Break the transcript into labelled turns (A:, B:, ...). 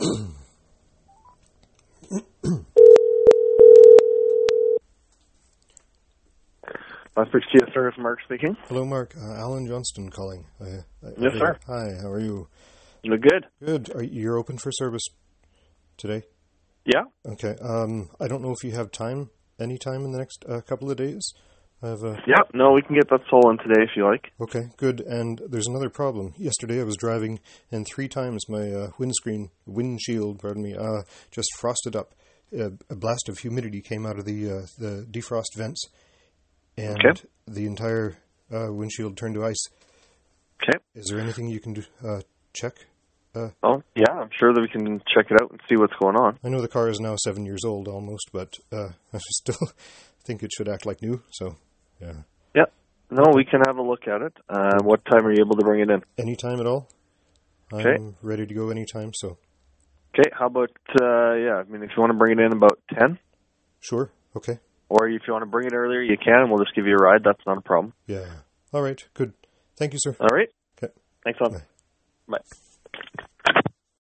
A: Oxford Kia Service, Mark speaking.
B: Hello, Mark. Alan Johnston calling.
A: Yes, sir.
B: Hi, how are you?
A: Good.
B: Good. You're open for service today?
A: Yeah.
B: Okay. I don't know if you have any time in the next couple of days.
A: Yeah, no, we can get that sold in today if you like.
B: Okay, good. And there's another problem. Yesterday I was driving, and 3 times my windshield, just frosted up. A blast of humidity came out of the defrost vents, and the entire windshield turned to ice.
A: Okay.
B: Is there anything you can do, check?
A: Oh, yeah, I'm sure that we can check it out and see what's going on.
B: I know the car is now 7 years old almost, but I still think it should act like new, so, yeah.
A: Yeah. No, we can have a look at it. What time are you able to bring it in?
B: Anytime at all.
A: Okay.
B: I'm ready to go anytime, so.
A: Okay, how about, if you want to bring it in about 10?
B: Sure, okay.
A: Or if you want to bring it earlier, you can, and we'll just give you a ride. That's not a problem.
B: Yeah. All right, good. Thank you, sir.
A: All right.
B: Okay.
A: Thanks, a lot.
B: Bye.
A: Bye.